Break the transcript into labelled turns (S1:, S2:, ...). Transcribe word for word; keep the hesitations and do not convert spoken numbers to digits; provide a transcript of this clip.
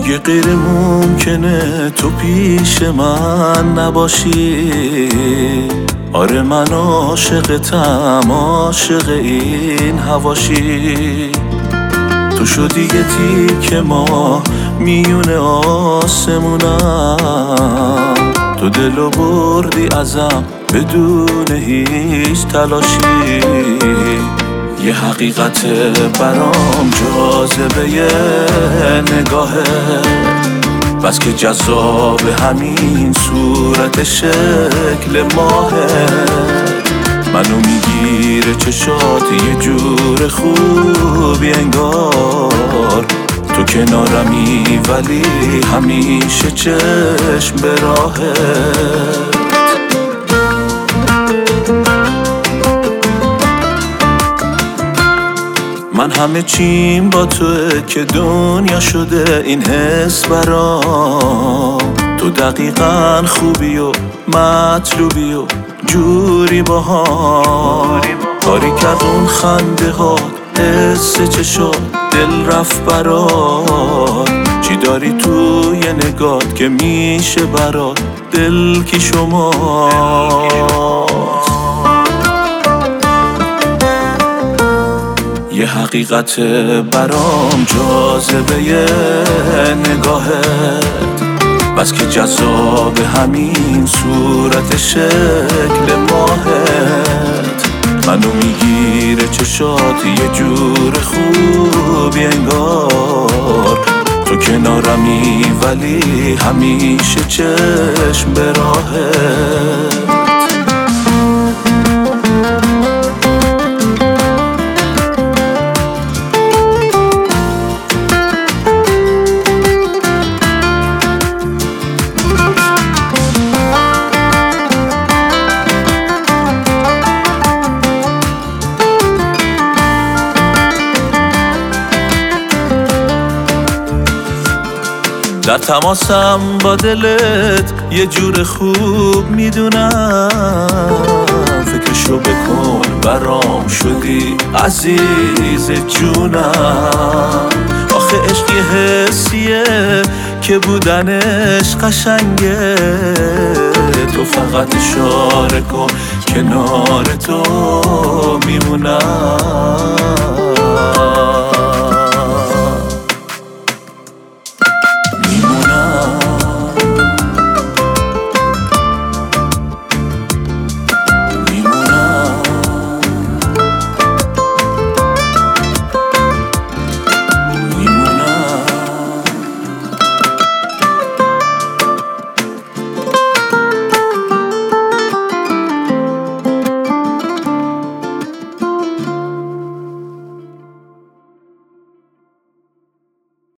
S1: دیگه غیر ممکنه تو پیش من نباشی. آره من عاشقتم، عاشق این هواشی. تو شدی یه تیک ما میونه آسمونم، تو دلو بردی ازم بدون هیچ تلاشی. یه حقیقت برام جاذبه یه نگاهه، بس که جذاب همین صورت شکل ماهه. منو میگیره چشات یه جور خوبی انگار، تو کنارمی ولی همیشه چشم به راهه. من همه چیم با توه که دنیا شده این حس برام. تو دقیقاً خوبی و مطلوبی و جوری باها، کاری کرد اون خنده ها حس چشات دل رفت برات. چی داری توی نگات که میشه برات دل کی شما؟ یه حقیقت برام جاذبه یه نگاهه، بس که جذاب همین صورت شکل ماهت. منو میگیره چشات یه جور خوبی انگار، تو کنارمی ولی همیشه چشم به راهت. در تماسم با دلت یه جور خوب میدونم، فکرشو بکن برام شدی عزیز جونم. آخه عشق یه حسیه که بودنش قشنگه، تو فقط اشاره کن کنار تو میمونم.